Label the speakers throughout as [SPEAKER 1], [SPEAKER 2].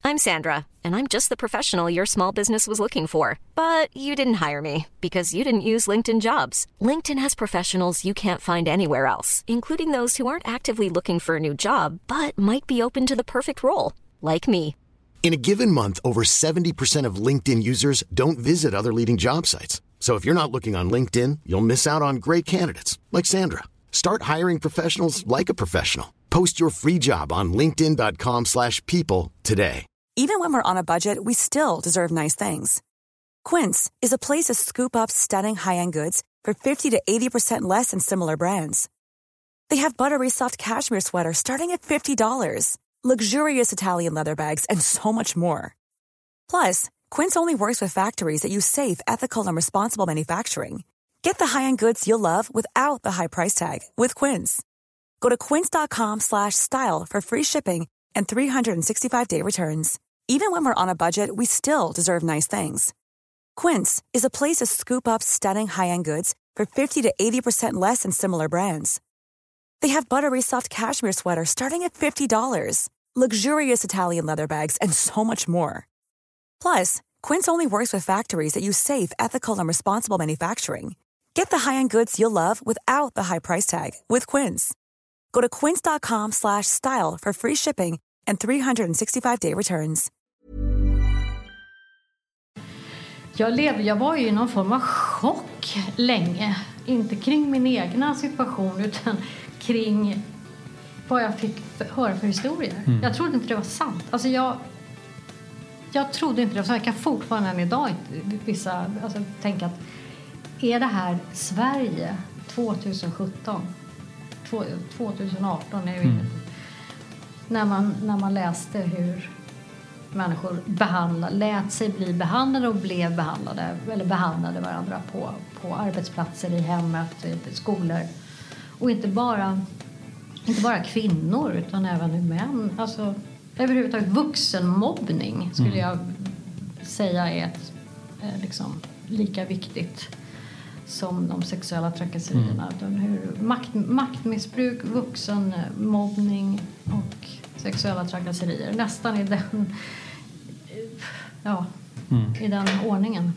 [SPEAKER 1] I'm Sandra, and I'm just the professional your small business was looking for. But you didn't hire me because you didn't use LinkedIn Jobs. LinkedIn has professionals you can't find anywhere else, including those who aren't actively looking for a new job, but might be open to the perfect role, like me.
[SPEAKER 2] In a given month, over 70% of LinkedIn users don't visit other leading job sites. So if you're not looking on LinkedIn, you'll miss out on great candidates like Sandra. Start hiring professionals like a professional. Post your free job on linkedin.com/people today.
[SPEAKER 3] Even when we're on a budget, we still deserve nice things. Quince is a place to scoop up stunning high-end goods for 50 to 80% less than similar brands. They have buttery soft cashmere sweaters starting at $50, luxurious Italian leather bags, and so much more. Plus, Quince only works with factories that use safe, ethical, and responsible manufacturing. Get the high-end goods you'll love without the high price tag with Quince. Go to quince.com/style for free shipping and 365-day returns. Even when we're on a budget, we still deserve nice things. Quince is a place to scoop up stunning high-end goods for 50 to 80% less than similar brands. They have buttery soft cashmere sweaters starting at $50, luxurious Italian leather bags, and so much more. Plus, Quince only works with factories that use safe, ethical, and responsible manufacturing. Get the high-end goods you'll love without the high price tag with Quince. Go to quince.com/style for free shipping and 365-day returns.
[SPEAKER 4] Jag var ju i någon form av chock länge. Inte kring min egna situation utan kring vad jag fick höra för historier. Jag trodde inte det var sant. Alltså jag trodde inte det var sant. Jag kan fortfarande än idag tänka att är det här Sverige 2017? 2018 är ju när man läste hur människor lät sig bli behandlade och blev behandlade eller behandlade varandra på arbetsplatser, i hemmet, i skolor, och inte bara kvinnor utan även män. Alltså överhuvudtaget vuxenmobbning skulle jag säga är ett liksom lika viktigt som de sexuella trakasserierna. Hur maktmissbruk, vuxenmobbning och sexuella trakasserier nästan i den i den ordningen.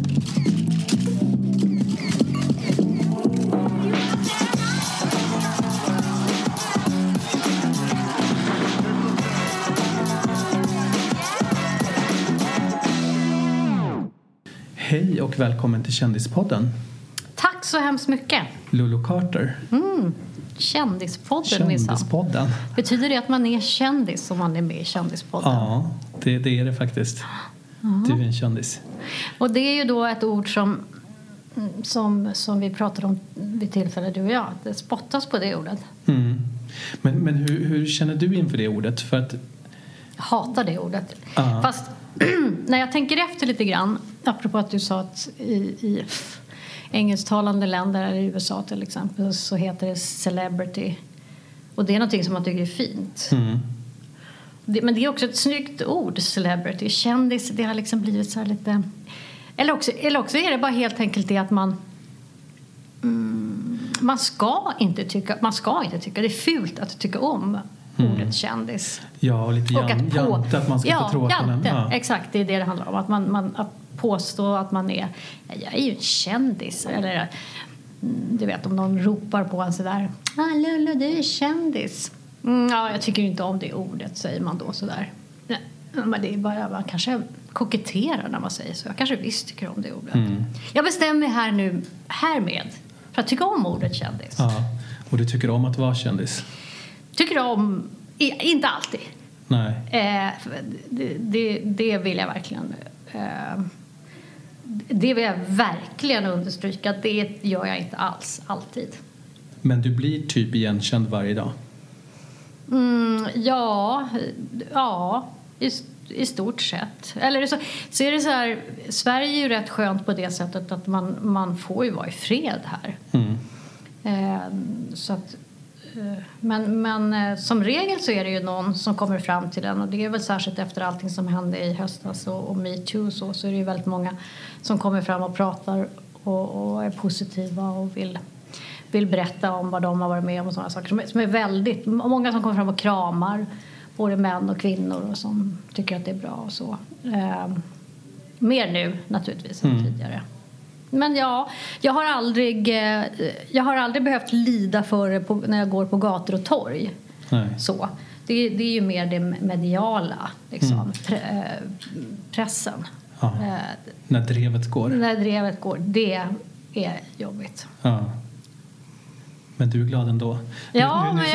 [SPEAKER 5] Hej och välkommen till Kändispodden.
[SPEAKER 4] Tack så hemskt mycket.
[SPEAKER 5] Lulu Carter.
[SPEAKER 4] Kändispodden. Betyder det att man är kändis om man är med i Kändispodden?
[SPEAKER 5] Ja, det är det faktiskt. Du är en kändis.
[SPEAKER 4] Och det är ju då ett ord som vi pratade om vid tillfälle, du och jag. Det spottas på det ordet.
[SPEAKER 5] Men hur känner du inför det ordet? För att...
[SPEAKER 4] Jag hatar det ordet. Fast när jag tänker efter lite grann, apropå att du sa att i engelsktalande länder, eller i USA till exempel, så heter det celebrity. Och det är någonting som man tycker är fint. Men det är också ett snyggt ord, celebrity. Kändis, det har liksom blivit så här lite... Eller också är det bara helt enkelt det att man ska inte tycka, det är fult att tycka om ordet kändis.
[SPEAKER 5] Ja, och lite jante, att man ska inte tro att man är...
[SPEAKER 4] Exakt, det är det handlar om. Att man påstå att man är... Jag är ju en kändis. Eller du vet, om någon ropar på en sådär. Lulu, du är kändis. Jag tycker inte om det ordet, säger man då sådär. Nej, men det är bara, man kanske koketterar när man säger så. Jag kanske visst tycker om det ordet. Jag bestämmer härmed för att tycka om ordet kändis.
[SPEAKER 5] Ja, och du tycker om att vara kändis?
[SPEAKER 4] Tycker om... Inte alltid.
[SPEAKER 5] Nej.
[SPEAKER 4] Det vill jag verkligen... Det vill jag verkligen understryka. Det gör jag inte alls, alltid.
[SPEAKER 5] Men du blir typ igenkänd varje dag?
[SPEAKER 4] Ja, i stort sett. Eller så är det så här, Sverige är ju rätt skönt på det sättet att man får ju vara i fred här. Så att, men som regel så är det ju någon som kommer fram till den, och det är väl särskilt efter allting som hände i höstas och MeToo så är det ju väldigt många som kommer fram och pratar och är positiva och vill berätta om vad de har varit med om och sådana saker som är väldigt, många som kommer fram och kramar, både män och kvinnor och som tycker att det är bra och så. Mer nu naturligtvis än tidigare. Men ja, jag har aldrig behövt lida för det när jag går på gator och torg.
[SPEAKER 5] Nej.
[SPEAKER 4] Så. Det är ju mer det mediala, liksom, pressen.
[SPEAKER 5] Ja. När drevet går.
[SPEAKER 4] När drevet går, det är jobbigt.
[SPEAKER 5] Ja. Men du är glad ändå.
[SPEAKER 4] Ja, men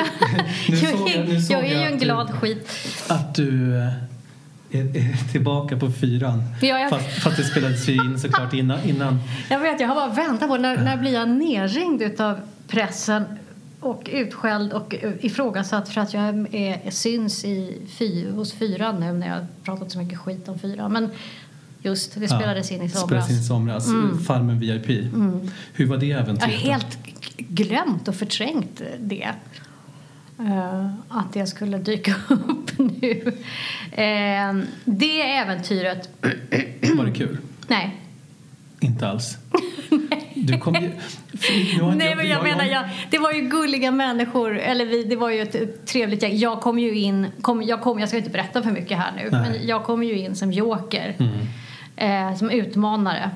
[SPEAKER 4] jag är ju en glad skit.
[SPEAKER 5] Att du är tillbaka på 4. Fast det spelades ju in såklart innan.
[SPEAKER 4] Jag vet, jag har bara väntat på när blir jag nerringd utav pressen och utskälld och ifrågasatt för att jag syns hos 4 nu när jag pratat så mycket skit om 4. Men just, det spelades in i somras. Farmen VIP. Hur var det äventyret? Jag har helt glömt och förträngt det. Att det skulle dyka upp nu. Det äventyret.
[SPEAKER 5] Var det kul?
[SPEAKER 4] Nej.
[SPEAKER 5] Inte alls. Du kom ju...
[SPEAKER 4] Nej, men jag menar, det var ju gulliga människor. Eller det var ju ett trevligt gäng. Jag kom ju in... Jag ska inte berätta för mycket här nu. Nej. Men jag kom ju in som joker. Som utmanare.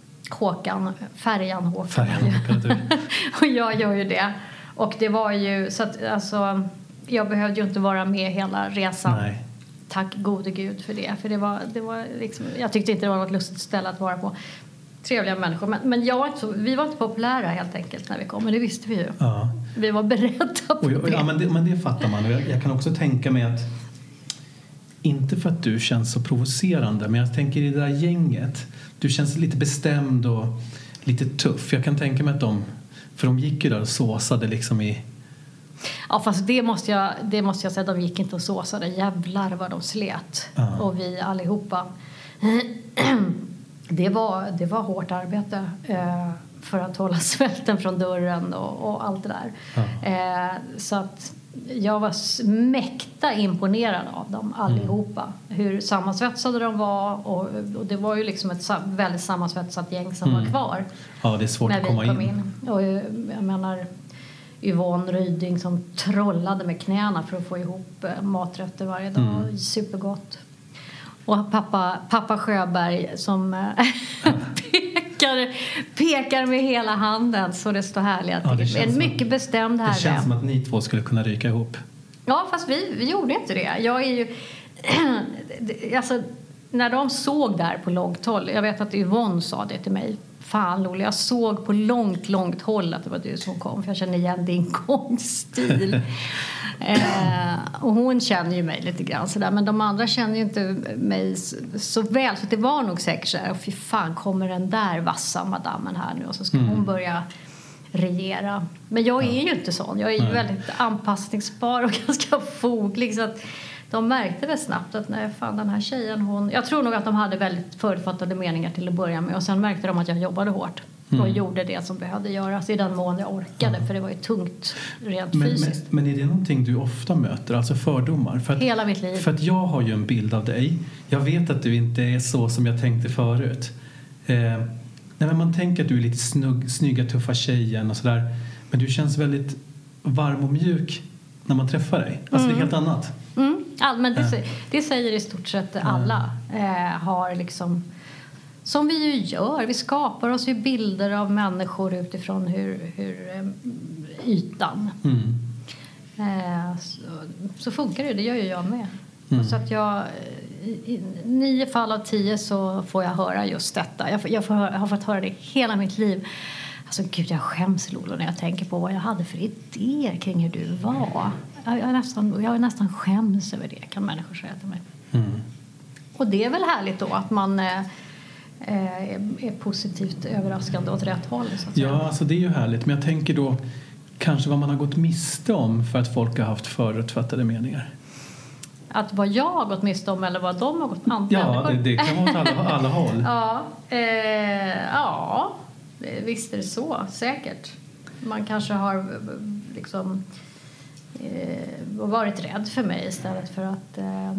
[SPEAKER 4] Färjan Håkan. Och jag gör ju det. Och det var ju... Så att, alltså, jag behövde ju inte vara med hela resan. Nej. Tack gode Gud för det. För det var liksom... Jag tyckte inte det var något lustigt ställe att vara på. Trevliga människor. Men vi var inte populära helt enkelt när vi kom. Men det visste vi ju. Ja. Vi var beredda på det.
[SPEAKER 5] Ja, men det fattar man. Och jag kan också tänka mig att... Inte för att du känns så provocerande. Men jag tänker i det där gänget. Du känns lite bestämd och lite tuff. Jag kan tänka mig att för de gick ju där och såsade liksom i...
[SPEAKER 4] Ja, fast det måste jag säga. De gick inte och såsade. Jävlar vad de slet. Och vi allihopa. Det var hårt arbete för att hålla svälten från dörren och allt det där. Så att jag var mäkta imponerad av dem allihopa. Hur sammansvetsade de var. Och det var ju liksom ett väldigt sammansvetsat gäng som var kvar.
[SPEAKER 5] Ja, det är svårt att komma in.
[SPEAKER 4] Och jag menar... Yvonne Ryding som trollade med knäna för att få ihop maträtter varje dag. Supergott. Och pappa Sjöberg som pekar med hela handen så det står härliga till. En mycket bestämd herre.
[SPEAKER 5] Det känns som att ni två skulle kunna ryka ihop.
[SPEAKER 4] Ja, fast vi gjorde inte det. Jag är ju... alltså, när de såg där på långt håll... Jag vet att Yvonne sa det till mig. Fan Lola, jag såg på långt håll att det var du som kom. För jag känner igen din gångstil. Och hon känner ju mig lite grann sådär. Men de andra känner ju inte mig så väl. Så det var nog säkert sådär. Och fy fan, kommer den där vassa madammen här nu. Och så ska hon börja regera. Men jag är ju inte sån. Jag är ju väldigt anpassningsbar och ganska foglig. Så att de märkte väl snabbt att nej, fan, den här tjejen, jag tror nog att de hade väldigt förutfattade meningar till att börja med. Och sen märkte de att jag jobbade hårt. Och gjorde det som behövde göras i den mån jag orkade. För det var ju tungt rent fysiskt.
[SPEAKER 5] Men är det någonting du ofta möter? Alltså fördomar?
[SPEAKER 4] Hela mitt liv.
[SPEAKER 5] För att jag har ju en bild av dig. Jag vet att du inte är så som jag tänkte förut. Nej, men man tänker att du är lite snygga, tuffa tjejen och sådär. Men du känns väldigt varm och mjuk när man träffar dig. Alltså det är helt annat.
[SPEAKER 4] Men det säger i stort sett alla. Har liksom... Som vi ju gör. Vi skapar oss ju bilder av människor utifrån hur ytan. Så funkar det. Det gör ju jag med. Så att i 9 fall av 10 så får jag höra just detta. Jag har fått höra det hela mitt liv. Alltså gud, jag skäms Lolo när jag tänker på vad jag hade för idéer kring hur du var. Jag nästan skäms över det, kan människor säga till mig. Och det är väl härligt då att man är positivt överraskande åt rätt håll. Så att säga.
[SPEAKER 5] Ja, alltså det är ju härligt. Men jag tänker då kanske vad man har gått miste om för att folk har haft förutfattade meningar.
[SPEAKER 4] Att vad jag har gått miste om eller vad de har gått miste om?
[SPEAKER 5] Ja, det kan vara åt alla håll.
[SPEAKER 4] Ja, visst är det så, säkert. Man kanske har liksom varit rädd för mig istället för att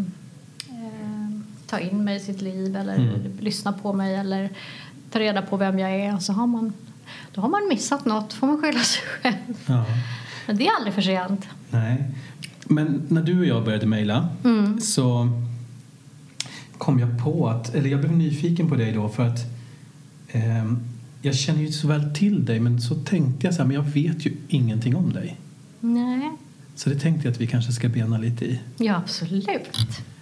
[SPEAKER 4] ta in mig i sitt liv eller lyssna på mig eller ta reda på vem jag är. Så då har man missat något, får man skylla sig själv. Ja. Men det är aldrig för sent.
[SPEAKER 5] Nej. Men när du och jag började mejla så kom jag på att, eller jag blev nyfiken på dig då för att jag känner ju så väl till dig, men så tänkte jag så här, men jag vet ju ingenting om dig.
[SPEAKER 4] Nej.
[SPEAKER 5] Så det tänkte jag att vi kanske ska bena lite i.
[SPEAKER 4] Ja, absolut.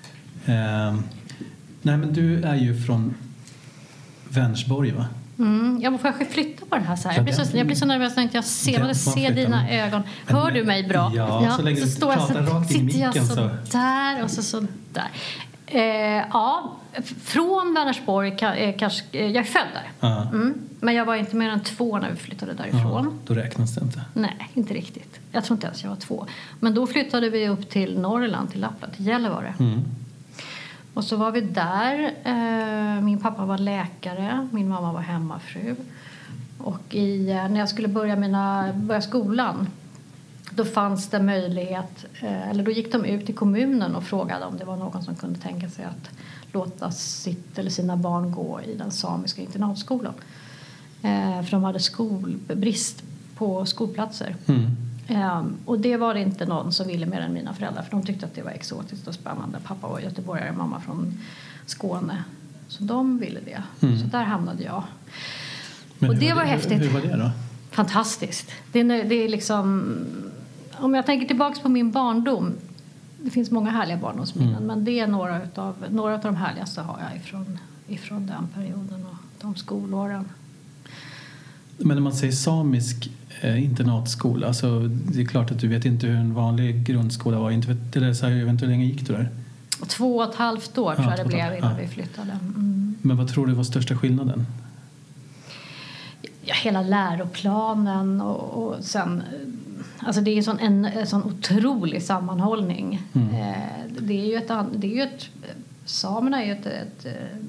[SPEAKER 5] Nej, men du är ju från Vänersborg, va?
[SPEAKER 4] Jag får flytta på det här så här. Jag blir så nervös när jag ser dina ögon. Hör du mig bra?
[SPEAKER 5] Ja, så länge du pratar rakt in i micken så.
[SPEAKER 4] Där och så där. Ja, från Vänersborg kanske, jag är född där. Men jag var inte mer än 2 när vi flyttade därifrån.
[SPEAKER 5] Då räknas det inte.
[SPEAKER 4] Nej, inte riktigt. Jag tror inte ens jag var 2. Men då flyttade vi upp till Norrland, till Lappland, till Gällivare. Och så var vi där. Min pappa var läkare, min mamma var hemmafru. Och när jag skulle börja skolan, då fanns det möjlighet, eller då gick de ut till kommunen och frågade om det var någon som kunde tänka sig att låta sitt eller sina barn gå i den samiska internatskolan. För de hade brist på skolplatser. Och det var inte någon som ville mer än mina föräldrar, för de tyckte att det var exotiskt och spännande. Pappa var göteborgare, mamma från Skåne. Så de ville det. Så där hamnade jag.
[SPEAKER 5] Men
[SPEAKER 4] och det var häftigt.
[SPEAKER 5] Hur var det då?
[SPEAKER 4] Fantastiskt. Det är liksom, om jag tänker tillbaka på min barndom, det finns många härliga barndomsminnen, men det är några av de härligaste har jag ifrån den perioden och de skolåren. Men
[SPEAKER 5] när man säger samisk internatskola, så det är klart att du vet inte hur en vanlig grundskola var. Inte vet, eller så här, hur länge gick du där?
[SPEAKER 4] 2,5 år tror jag det blev innan vi flyttade.
[SPEAKER 5] Men vad tror du var största skillnaden?
[SPEAKER 4] Ja, hela läroplanen och sen, alltså det är en sån otrolig sammanhållning. Samerna är ju ett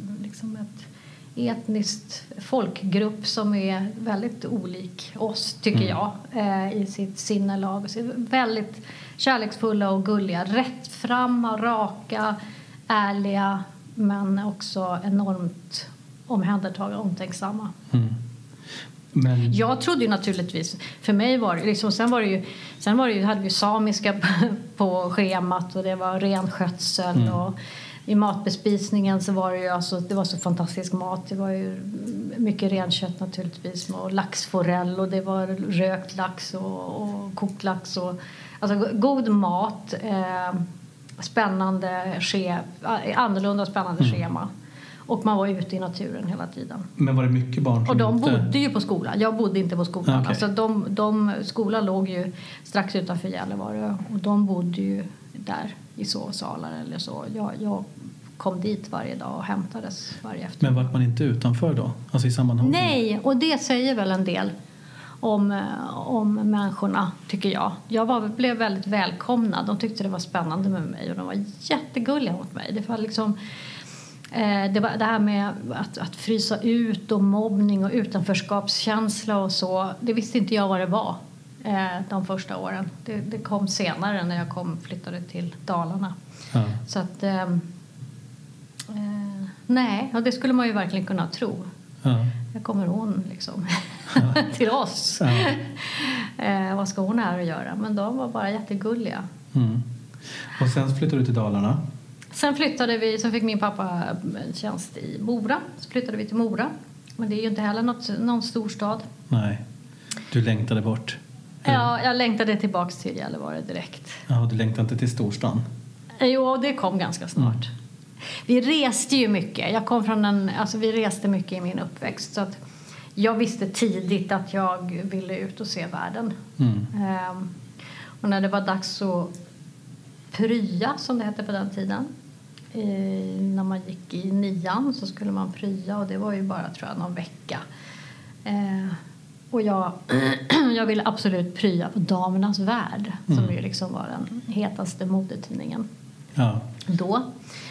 [SPEAKER 4] etniskt folkgrupp som är väldigt olik oss, tycker jag, i sitt sinnelag. Så väldigt kärleksfulla och gulliga, rättframma, raka, ärliga, men också enormt omhändertagande, omtänksamma. Men jag trodde ju naturligtvis, för mig var det liksom, sen hade vi samiska på schemat och det var renskötsel och i matbespisningen så var det ju det var så fantastisk mat. Det var ju mycket renkött naturligtvis och laxforell och det var rökt lax och kokt lax och alltså god mat, annorlunda spännande schema. Och man var ute i naturen hela tiden.
[SPEAKER 5] Men var det mycket barn som
[SPEAKER 4] och de bodde ju på skolan. Jag bodde inte på skolan. Okay. Alltså skolan låg ju strax utanför Gällivare och de bodde ju där i sovsalar eller så. Jag kom dit varje dag och hämtades varje eftermiddag.
[SPEAKER 5] Men var man inte utanför då? Alltså i sammanhang?
[SPEAKER 4] Nej, och det säger väl en del om människorna, tycker jag. Jag blev väldigt välkomnad. De tyckte det var spännande med mig och de var jättegulliga mot mig. Det var liksom det här med att frysa ut och mobbning och utanförskapskänsla och så, det visste inte jag vad det var de första åren. Det kom senare när jag flyttade till Dalarna. Så att nej, och det skulle man ju verkligen kunna tro. Jag kommer hon liksom till oss. Vad ska hon här att göra? Men de var bara jättegulliga.
[SPEAKER 5] Och sen flyttade du till Dalarna?
[SPEAKER 4] Sen fick min pappa en tjänst i Mora. Så flyttade vi till Mora. Men det är ju inte heller någon storstad. Nej, du längtade bort. Ja, jag längtade tillbaka till Gällivare direkt.
[SPEAKER 5] Ja, du längtade inte till storstan?
[SPEAKER 4] Jo, det kom ganska snart. Vi reste ju mycket. Jag kom från vi reste mycket i min uppväxt. Så att jag visste tidigt att jag ville ut och se världen. Och när det var dags att prya, som det hette på den tiden. När man gick i 9:an så skulle man prya. Och det var ju bara, tror jag, någon vecka. Och jag ville absolut prya på Damernas Värld. Som ju liksom var den hetaste modetidningen. Ja. Då.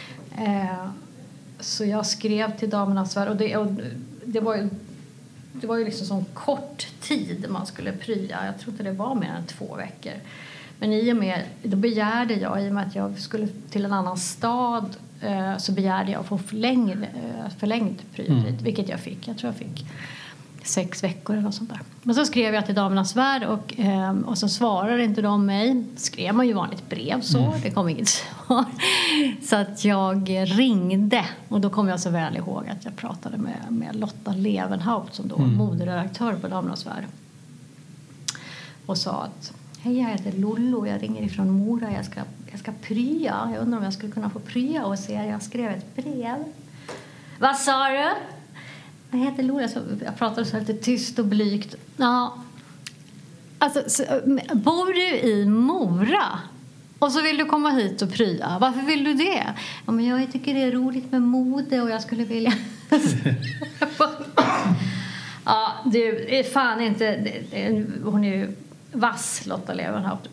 [SPEAKER 4] Så jag skrev till Damernas Värld. Och det var ju liksom sån kort tid man skulle prya. Jag tror inte det var mer än 2 veckor. Men då begärde jag, i och med att jag skulle till en annan stad, så begärde jag att få förlängd pryotid, vilket jag fick. Jag tror jag fick 6 veckor eller något sånt där. Men så skrev jag till Damernas Värld och så svarade inte de mig. Skrev man ju vanligt brev så, det kom inget svar. Så att jag ringde och då kom jag så väl ihåg att jag pratade med Lotta Levenhaupt som då var moderedaktör på Damernas Värld. Och sa att hej, jag heter Lollo, jag ringer ifrån Mora, jag ska prya. Jag undrar om jag skulle kunna få prya och se, jag skrev ett brev. Vad sa du? Jag heter Lollo, jag pratade så lite tyst och blygt. Ja. Alltså, bor du i Mora? Och så vill du komma hit och prya. Varför vill du det? Ja, men jag tycker det är roligt med mode och jag skulle vilja... Ja, det är fan inte... Hon är ju vass, Lotta Levenhaupt.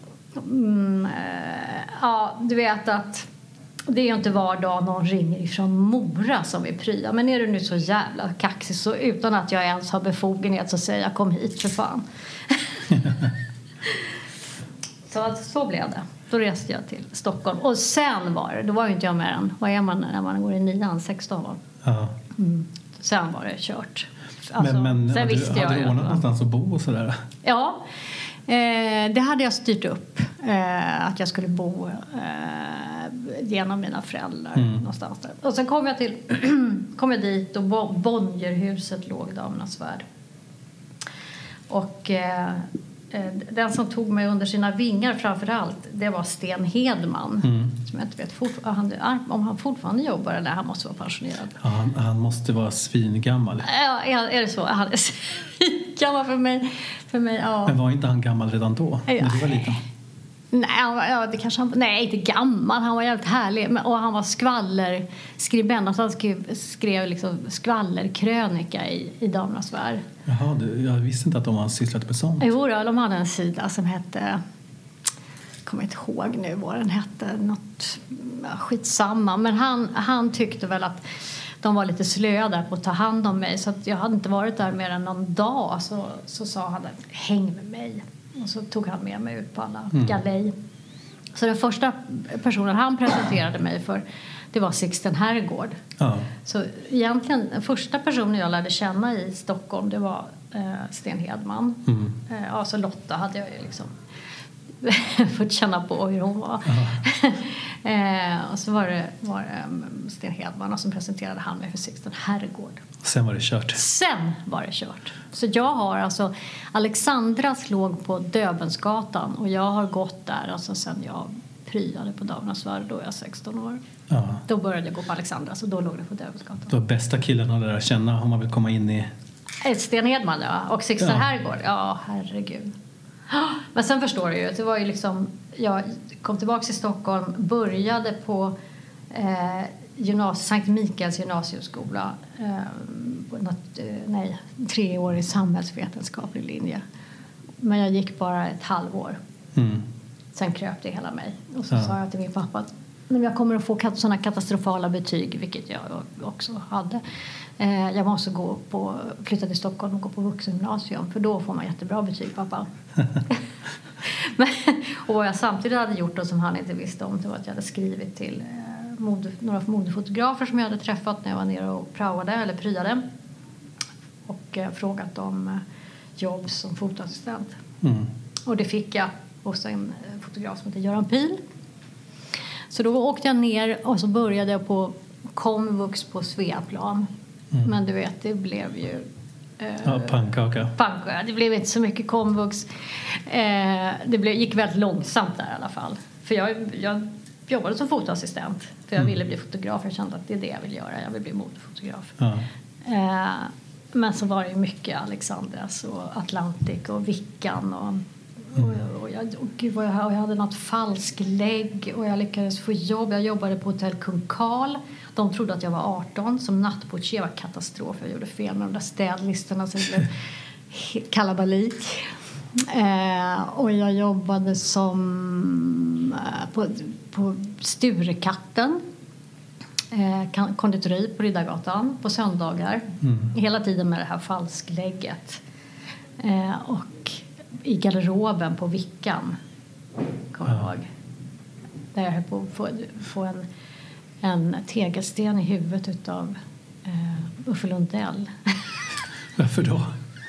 [SPEAKER 4] Ja, du vet att det är ju inte var dag någon ringer ifrån Mora som vill prya. Men är du nu så jävla kaxig så utan att jag ens har befogenhet så säger jag kom hit för fan. Så blev det. Då reste jag till Stockholm. Och sen då var ju inte jag med än. Vad är man när man går i 9, 16 var?
[SPEAKER 5] Ja.
[SPEAKER 4] Sen var det kört. Alltså,
[SPEAKER 5] men
[SPEAKER 4] sen visste
[SPEAKER 5] hade du ordnat någonstans att bo och sådär?
[SPEAKER 4] Ja, det hade jag styrt upp. Att jag skulle bo genom mina föräldrar någonstans där. Och sen kom jag dit och Bonnierhuset låg Damernas Värld. Och den som tog mig under sina vingar framförallt, det var Sten Hedman. Som jag inte vet om han fortfarande jobbar eller han måste vara pensionerad.
[SPEAKER 5] Ja, han måste vara svingammal.
[SPEAKER 4] Ja, är det så? Han är svingammal för mig, ja.
[SPEAKER 5] Men var inte han gammal redan då? När du var liten?
[SPEAKER 4] Nej, det kanske nej, inte gammal. Han var jävligt härlig. Och han var skvallerskribent. Alltså han skrev liksom skvallerkrönika i Damernas Värld.
[SPEAKER 5] Jaha, jag visste inte att de har sysslat med sånt.
[SPEAKER 4] Jo, de hade en sida som hette... Jag kommer inte ihåg nu vad den hette. Något skitsamma. Men han tyckte väl att de var lite slöa där på att ta hand om mig. Så att jag hade inte varit där mer än någon dag. Så sa han att häng med mig. Och så tog han med mig ut på alla galej. Så den första personen han presenterade mig för, det var Sixten Herrgård. Ja. Så egentligen den första personen jag lärde känna i Stockholm, det var Sten Hedman. Så Lotta hade jag ju liksom fått känna på hur hon var. Och så var det Sten Hedman och som presenterade han mig för Sixten Herrgård.
[SPEAKER 5] Sen var det kört. Så jag har alltså Alexandras låg på Döbensgatan och jag har gått där alltså sen jag pryade på Damernas Värld, då är jag 16 år. Ja. Då började jag gå på Alexandras och då låg det på Döbensgatan. Då bästa killen att lära känna om man vill komma in i...
[SPEAKER 4] Sten Hedman, ja. Och Sixten Herrgård. Ja, herregud. Men sen förstår du ju att det var ju liksom... Jag kom tillbaka till Stockholm, började på Sankt Mikaels gymnasieskola. På 3 år i samhällsvetenskaplig linje. Men jag gick bara ett halvår. Sen kröp det hela mig. Och så sa jag till min pappa att jag kommer att få sådana katastrofala betyg, vilket jag också hade. Jag måste flytta till Stockholm och gå på vuxengymnasium, för då får man jättebra betyg, pappa. Och vad jag samtidigt hade gjort och som han inte visste om, det var att jag hade skrivit till några modefotografer som jag hade träffat när jag var nere och praoade eller pryade. Och frågat om jobb som fotoassistent. Och det fick jag hos en fotograf som heter Göran Pil. Så då åkte jag ner och så började jag på komvux på Sveaplan. Men du vet, det blev ju...
[SPEAKER 5] pannkaka.
[SPEAKER 4] Det blev inte så mycket komvux. Gick väldigt långsamt där i alla fall. För jag jobbade som fotoassistent. För jag ville bli fotograf. Jag kände att det är det jag vill göra. Jag vill bli modefotograf. Men så var det ju mycket Alexandras och Atlantic och Vickan och jag hade något falsklägg och jag lyckades få jobb. Jag jobbade på Hotell Kung Karl. De trodde att jag var 18 som nattportier. Var katastrof. Jag gjorde fel med de där städlistorna så det blev kalabalik. Och jag jobbade som på Sturekatten. Konditori på Riddargatan på söndagar. Hela tiden med det här falsklägget. Och i garderoben på Vickan, kommer jag ihåg. Där jag höll på att få en tegelsten i huvudet utav Uffe Lundell.
[SPEAKER 5] Varför då?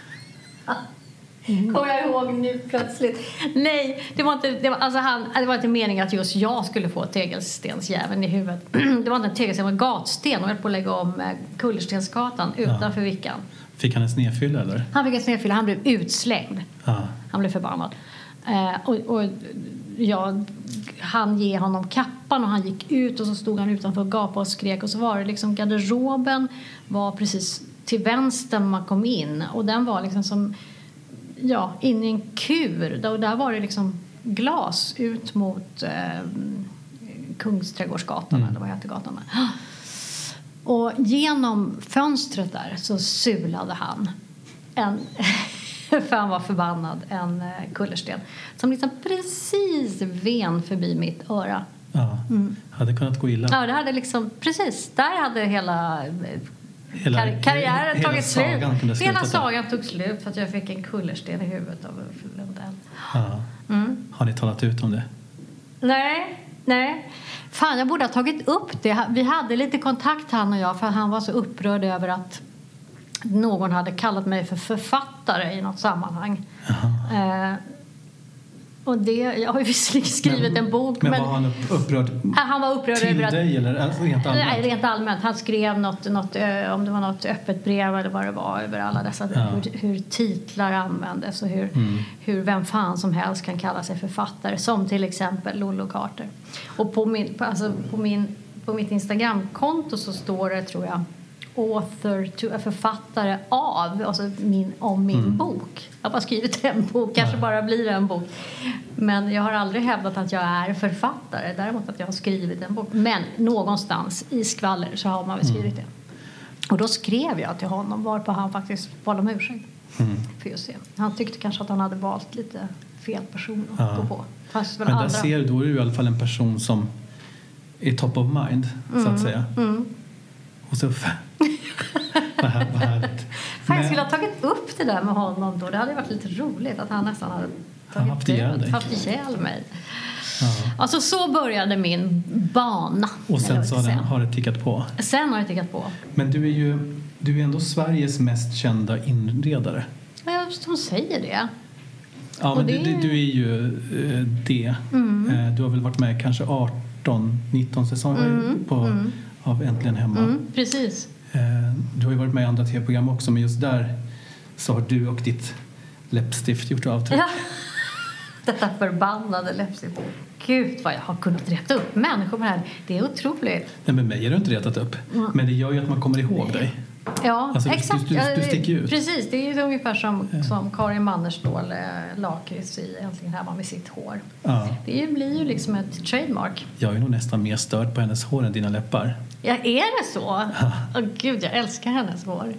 [SPEAKER 4] Kommer jag ihåg nu plötsligt. Nej, det var inte meningen att just jag skulle få tegelstensjäveln i huvudet. Det var inte en tegelsten, det var en gatsten. Och jag höll på att lägga om Kullerstensgatan utanför Vickan.
[SPEAKER 5] Fick han en snedfylla eller?
[SPEAKER 4] Han fick en snedfylla, han blev utslängd. Han blev förbannad. Han ge honom kappan och han gick ut och så stod han utanför och gapade och skrek. Och så var det liksom garderoben var precis till vänster man kom in. Och den var liksom som... Ja, in i en kur. Där var det liksom glas ut mot Kungsträdgårdsgatan. Eller vad heter gatan där. Och genom fönstret där så sulade han för han var förbannad, en kullersten som liksom precis ven förbi mitt öra.
[SPEAKER 5] Ja, hade kunnat gå illa.
[SPEAKER 4] Ja, det hade liksom, precis, där hade hela karriären tagit slut. Hela sagan tog slut för att jag fick en kullersten i huvudet av Lundell.
[SPEAKER 5] Ja. Har ni talat ut om det?
[SPEAKER 4] Nej. Fan, jag borde ha tagit upp det. Vi hade lite kontakt, han och jag, för han var så upprörd över att någon hade kallat mig för författare i något sammanhang. Och jag har ju visserligen skrivit en bok.
[SPEAKER 5] Men var han upprörd?
[SPEAKER 4] Han var upprörd
[SPEAKER 5] till
[SPEAKER 4] över
[SPEAKER 5] dig eller rent allmänt? Nej,
[SPEAKER 4] rent allmänt. Han skrev något, om det var något öppet brev eller vad det var, över alla dessa hur titlar användes och hur vem fan som helst kan kalla sig författare, som till exempel Lollo Carter. Och på mitt Instagramkonto så står det, tror jag, author to, författare av, alltså om min bok. Jag har bara skrivit en bok, kanske bara blir en bok. Men jag har aldrig hävdat att jag är författare, däremot att jag har skrivit en bok. Men någonstans i skvaller så har man väl skrivit det. Och då skrev jag till honom, varpå han faktiskt bad om ursäkt för just det. Han tyckte kanske att han hade valt lite fel person att gå på. Fast
[SPEAKER 5] men där ser du, då är du i alla fall en person som är top of mind, så att säga. Och så vad härligt.
[SPEAKER 4] Jag skulle ha tagit upp det där med honom då. Det hade varit lite roligt att han nästan hade haft ihjäl mig. Alltså så började min bana.
[SPEAKER 5] Och sen så har det tickat på.
[SPEAKER 4] Sen har det tickat på.
[SPEAKER 5] Men du är ändå Sveriges mest kända inredare.
[SPEAKER 4] Ja, de säger det.
[SPEAKER 5] Ja, men du är ju det. Du har väl varit med kanske 18-19 säsonger av Äntligen Hemma.
[SPEAKER 4] Precis.
[SPEAKER 5] Du har ju varit med i andra tv-program också, men just där så har du och ditt läppstift gjort avtryck.
[SPEAKER 4] Ja. Detta förbannade läppstift. Gud vad jag har kunnat reta upp människor med det här. Det är otroligt.
[SPEAKER 5] Nej, men mig har du inte retat upp. Men det gör ju att man kommer ihåg dig.
[SPEAKER 4] Ja,
[SPEAKER 5] alltså,
[SPEAKER 4] exakt.
[SPEAKER 5] Du sticker ut.
[SPEAKER 4] Precis, det är ju ungefär som Karin Mannerstål lakrits i Äntligen Hemma med sitt hår.
[SPEAKER 5] Ja.
[SPEAKER 4] Det blir ju liksom ett trademark.
[SPEAKER 5] Jag är nog nästan mer störd på hennes hår än dina läppar.
[SPEAKER 4] Ja, är det så? Gud, jag älskar hennes hår.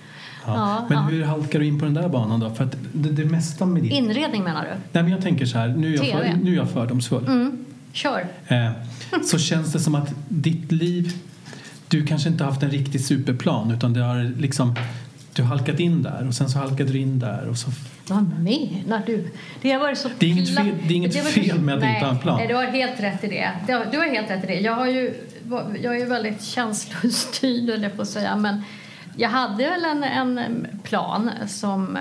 [SPEAKER 5] Men hur halkar du in på den där banan då? För att det mesta med ditt...
[SPEAKER 4] Inredning menar du?
[SPEAKER 5] Nej, men jag tänker så här, nu är jag fördomsfull.
[SPEAKER 4] Kör.
[SPEAKER 5] Så känns det som att ditt liv, du kanske inte har haft en riktig superplan, utan det har liksom, du har halkat in där och sen så halkade du in där och så...
[SPEAKER 4] Vad menar du? Det har varit så
[SPEAKER 5] det är inget fel med att inte ha en plan.
[SPEAKER 4] Nej, du har helt rätt i det. Du har helt rätt i det. Jag är ju väldigt känslostyrd, eller på att säga, men jag hade väl en plan som...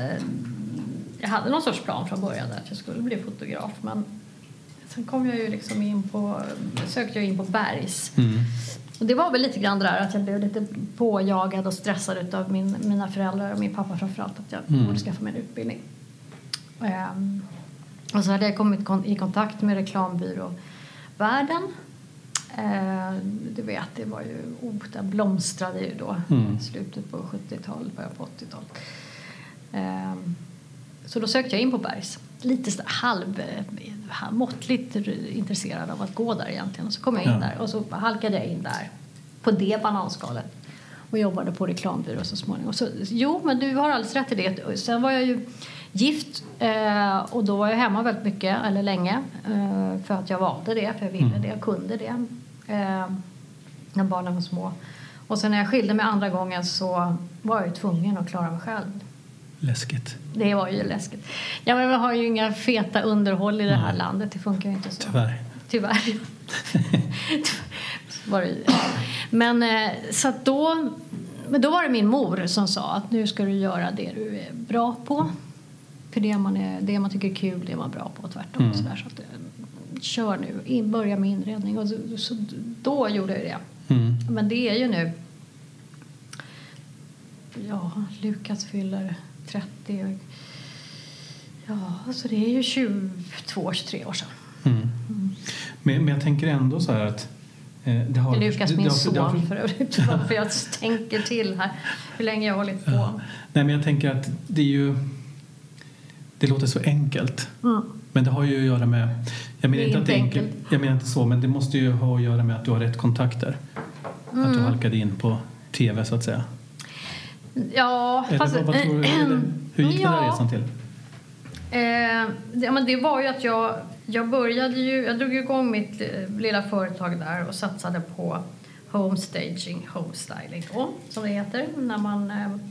[SPEAKER 4] Jag hade någon sorts plan från början att jag skulle bli fotograf, men sen kom jag ju liksom sökte jag in på Bergs. Och det var väl lite grann där att jag blev lite påjagad och stressad av mina föräldrar och min pappa framförallt, att jag borde skaffa mig en utbildning. Och så hade jag kommit i kontakt med reklambyråvärlden. Du vet, det var ju det blomstrade ju då slutet på 70-talet, början på 80-talet. Så då sökte jag in på Bergs. Lite måttligt intresserad av att gå där egentligen. Och så kom jag in där och så halkade jag in där på det bananskalet och jobbade på reklambyrå så småningom. Så, jo, men du har alldeles rätt i det. Sen var jag ju gift och då var jag hemma väldigt mycket, eller länge, för att jag valde det, för jag ville det, jag kunde det när barnen var små. Och sen när jag skilde mig andra gången så var jag ju tvungen att klara mig själv.
[SPEAKER 5] Läskigt.
[SPEAKER 4] Det var ju läskigt. Ja, men vi har ju inga feta underhåll i det här landet. Det funkar ju inte så.
[SPEAKER 5] Tyvärr.
[SPEAKER 4] Men så att då Men då var det min mor som sa att nu ska du göra det du är bra på. För det man tycker är kul, det är man bra på, tvärtom. Så att, kör nu, börja med inredning. Och så då gjorde jag det. Men det är ju nu... Ja, Lukas fyller 30. Ja, så det är ju 22-23 år sedan.
[SPEAKER 5] Men jag tänker ändå så här att...
[SPEAKER 4] Lukas min son för övrigt. Varför jag tänker till här. Hur länge jag har hållit på.
[SPEAKER 5] Nej, men jag tänker att det är ju... Det låter så enkelt. Men det har ju att göra med... Jag menar inte att det är enkelt. Jag menar inte så, men det måste ju ha att göra med att du har rätt kontakter. Att du halkade in på tv, så att säga.
[SPEAKER 4] Ja,
[SPEAKER 5] eller
[SPEAKER 4] fast...
[SPEAKER 5] vad tror du, hur gick den här resan till?
[SPEAKER 4] Men det var ju att jag började ju... Jag drog igång mitt lilla företag där och satsade på homestaging, homestyling då, som det heter. När man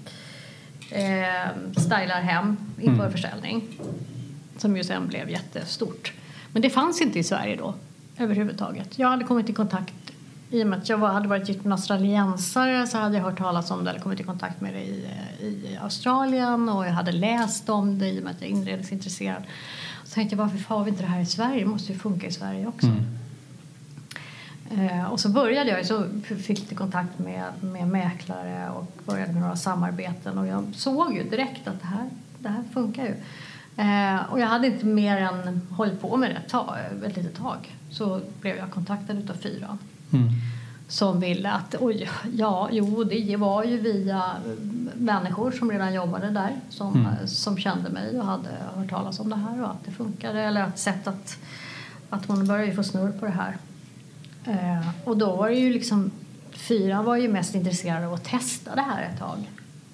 [SPEAKER 4] stylar hem inför försäljning. Som ju sen blev jättestort. Men det fanns inte i Sverige då överhuvudtaget. Jag hade kommit i kontakt, i och med att jag hade varit gift med en australiensare, så hade jag hört talas om det eller kommit i kontakt med det i Australien, och jag hade läst om det i och med att jag är inredningsintresserad. Så tänkte jag, varför har vi inte det här i Sverige? Det måste ju funka i Sverige också. Och så började jag, så fick lite kontakt med mäklare och började med några samarbeten, och jag såg ju direkt att det här funkar ju. Och jag hade inte mer än hållit på med det ett litet tag. Så blev jag kontaktad utav Fyran. Som ville att, det var ju via människor som redan jobbade där. Som kände mig och hade hört talas om det här och att det funkade. Eller att sett att man började få snurr på det här. Och då var det ju liksom, Fyran var ju mest intresserade av att testa det här ett tag.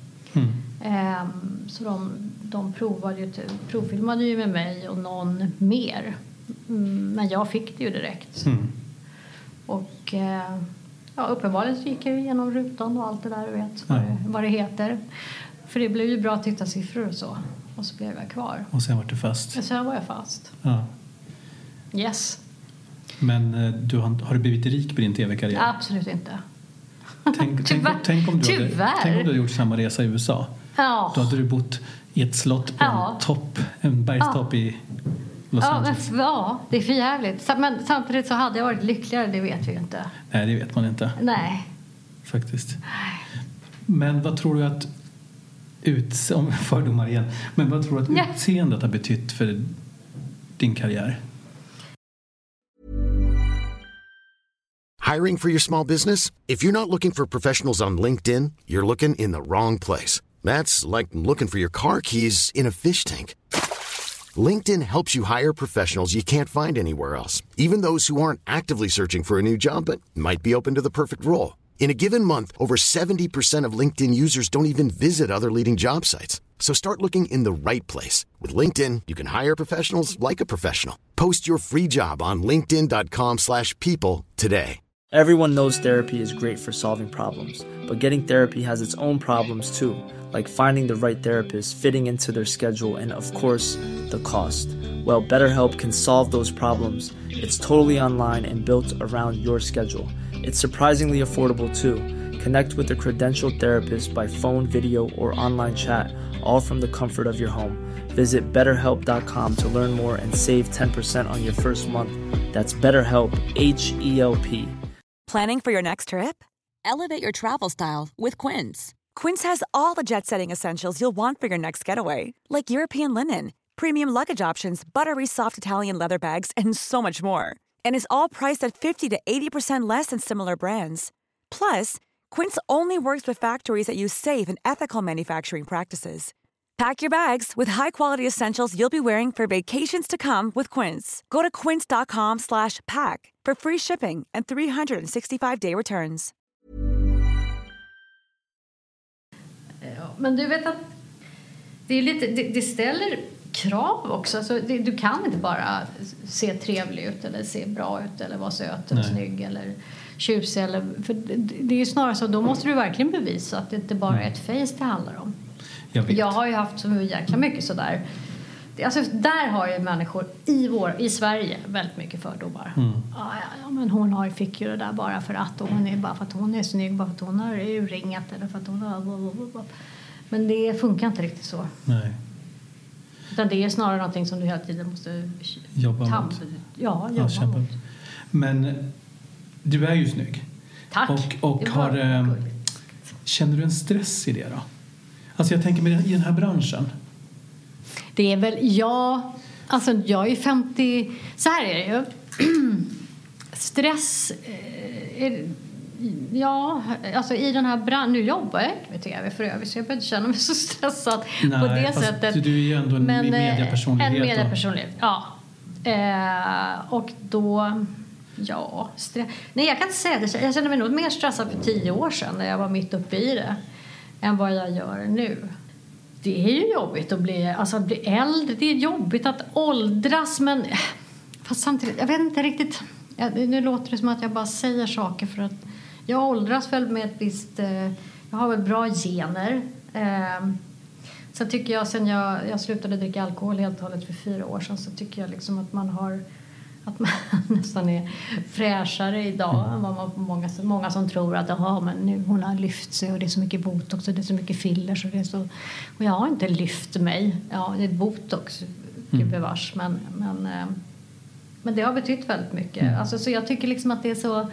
[SPEAKER 4] Så de provfilmade ju med mig och någon mer. Men jag fick det ju direkt. Och uppenbarligen så gick jag igenom rutan och allt det där, du vet vad det heter. För det blev ju bra tittarsiffror och så. Och så blev jag kvar.
[SPEAKER 5] Och sen var du fast.
[SPEAKER 4] Och sen var jag fast.
[SPEAKER 5] Ja.
[SPEAKER 4] Yes.
[SPEAKER 5] Men har du blivit rik på din tv-karriär?
[SPEAKER 4] Absolut inte.
[SPEAKER 5] Tänk om du hade gjort samma resa i USA.
[SPEAKER 4] Ja.
[SPEAKER 5] Då hade du bott i ett slott på en bergstopp i Los Angeles.
[SPEAKER 4] Ja, det är för jävligt. Men samtidigt så hade jag varit lyckligare, det vet vi ju inte.
[SPEAKER 5] Nej, det vet man inte.
[SPEAKER 4] Nej.
[SPEAKER 5] Faktiskt. Men vad tror du att om fördomar igen. Men vad tror du att utseendet har betytt för din karriär?
[SPEAKER 2] Hiring for your small business? If you're not looking for professionals on LinkedIn, you're looking in the wrong place. That's like looking for your car keys in a fish tank. LinkedIn helps you hire professionals you can't find anywhere else, even those who aren't actively searching for a new job but might be open to the perfect role. In a given month, over 70% of LinkedIn users don't even visit other leading job sites. So start looking in the right place. With LinkedIn, you can hire professionals like a professional. Post your free job on linkedin.com/people today.
[SPEAKER 6] Everyone knows therapy is great for solving problems, but getting therapy has its own problems too, like finding the right therapist, fitting into their schedule, and of course, the cost. Well, BetterHelp can solve those problems. It's totally online and built around your schedule. It's surprisingly affordable too. Connect with a credentialed therapist by phone, video, or online chat, all from the comfort of your home. Visit BetterHelp.com to learn more and save 10% on your first month. That's BetterHelp, H-E-L-P.
[SPEAKER 3] Planning for your next trip?
[SPEAKER 7] Elevate your travel style with Quince.
[SPEAKER 3] Quince has all the jet-setting essentials you'll want for your next getaway, like European linen, premium luggage options, buttery soft Italian leather bags, and so much more. And is all priced at 50 to 80% less than similar brands. Plus, Quince only works with factories that use safe and ethical manufacturing practices. Pack your bags with high-quality essentials you'll be wearing for vacations to come with Quince. Go to quince.com/pack for free shipping and 365-day returns.
[SPEAKER 4] Men du vet att det är lite, det ställer krav också. Alltså, du kan inte bara se trevlig ut eller se bra ut eller vara söt eller snygg eller tjusig. För det är ju snarare så, då måste du verkligen bevisa att det inte bara är ett face det handlar om. Jag har ju haft så jäkla mycket sådär Alltså, där har ju människor i Sverige väldigt mycket fördomar. Ja, men hon fick ju det där bara för att hon är snygg, bara för att hon har urringat eller för att hon har... Men det funkar inte riktigt så.
[SPEAKER 5] Nej.
[SPEAKER 4] Utan det är snarare någonting som du hela tiden måste
[SPEAKER 5] jobba mot.
[SPEAKER 4] Ja, jobba mot.
[SPEAKER 5] Men du är ju snygg.
[SPEAKER 4] Tack.
[SPEAKER 5] Och känner du en stress i det då? Alltså jag tänker i den här branschen.
[SPEAKER 4] Det är väl, alltså jag är 50, så här är det ju. Stress, alltså i den här branschen, nu jobbar jag med tv för övrigt så jag behöver inte känna mig så stressad på det sättet.
[SPEAKER 5] Du är ju ändå en mediepersonlighet.
[SPEAKER 4] En mediepersonlighet, ja. Och då, nej jag kan inte säga det, jag känner mig nog mer stressad för 10 år sedan när jag var mitt uppe i det än vad jag gör nu. Det är ju jobbigt att bli äldre. Det är jobbigt att åldras. Men fast samtidigt, jag vet inte riktigt. Nu låter det som att jag bara säger saker för att jag åldras väl med ett visst... Jag har väl bra gener. Sen tycker jag, sen jag slutade dricka alkohol helt och hållet för 4 år sedan, så tycker jag liksom att man nästan är fräschare idag än vad man många som tror att men nu hon har lyft sig och det är så mycket botox och det är så mycket fillers och jag har inte lyft mig. Ja, det är botox, gubevars, men det har betytt väldigt mycket. Alltså, så jag tycker liksom att det är så...